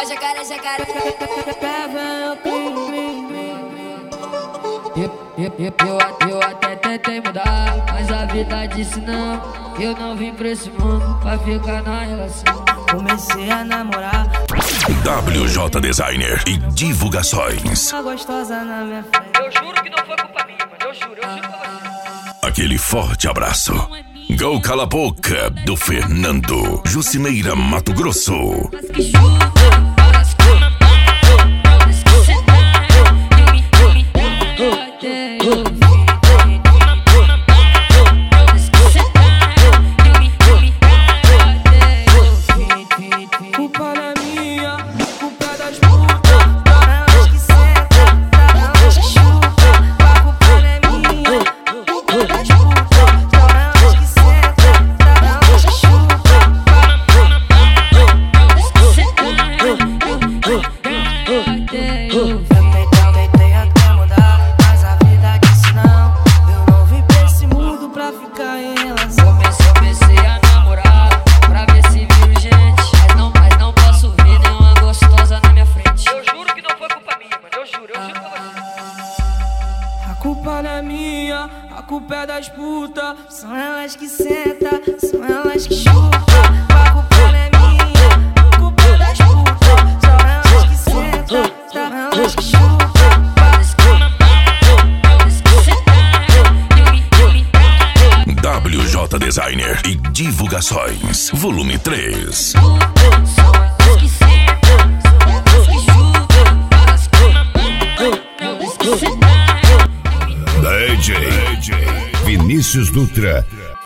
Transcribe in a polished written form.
jacaré, jacaré. Eu até tentei mudar, mas a vida disse não. Eu não vim pra esse mundo pra ficar na relação. Comecei a namorar WJ Designer e divulgações. uma gostosa na minha frente. Eu juro que não foi culpa minha, mano. Eu juro pra você. Aquele forte abraço. Gol Cala Boca do Fernando. Jucimeira, Mato Grosso. Mas que chuva, parece que na Culpa não é minha, culpa é das putas. Elas que sentam, elas que chupam. A culpa não é minha, culpa é das putas. Elas que sentam, elas que chupam. Tentei até mudar, mas a vida disse não. Eu não vim pra esse mundo pra ficar em relação. Comecei a namorar pra ver se viro gente. Mas não posso ver nenhuma gostosa na minha frente. Eu juro que não foi culpa minha, mano. Eu juro pra você. A culpa não é minha, a culpa é das putas. São elas que sentam, são elas que chupam. A culpa não é minha, a culpa é das putas. São elas que sentam, são elas que chupam. WJ Designer e divulgações. Volume 3. DJ Vinícius Dutra